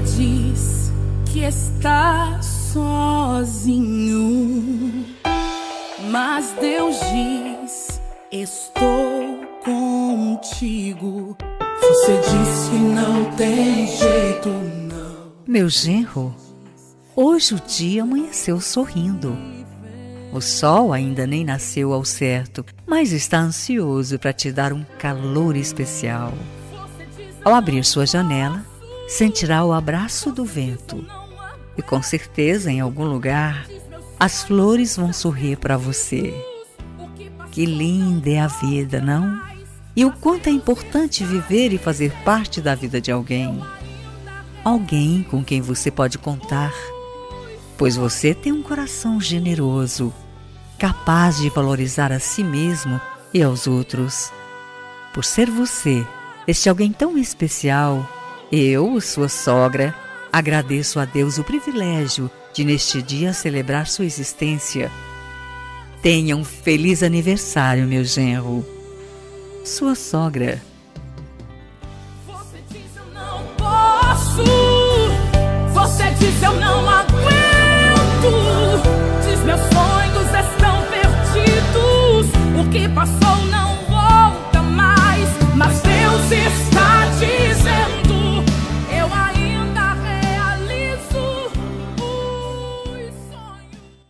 diz que está sozinho, mas Deus diz: estou contigo. Você diz que não tem jeito, não. Meu genro, hoje o dia amanheceu sorrindo. O sol ainda nem nasceu ao certo, mas está ansioso para te dar um calor especial. Ao abrir sua janela, sentirá o abraço do vento. E com certeza, em algum lugar, as flores vão sorrir para você. Que linda é a vida, não? E o quanto é importante viver e fazer parte da vida de alguém. Alguém com quem você pode contar, pois você tem um coração generoso, capaz de valorizar a si mesmo e aos outros. Por ser você, este alguém tão especial, eu, sua sogra, agradeço a Deus o privilégio de neste dia celebrar sua existência. Tenha um feliz aniversário, meu genro. Sua sogra.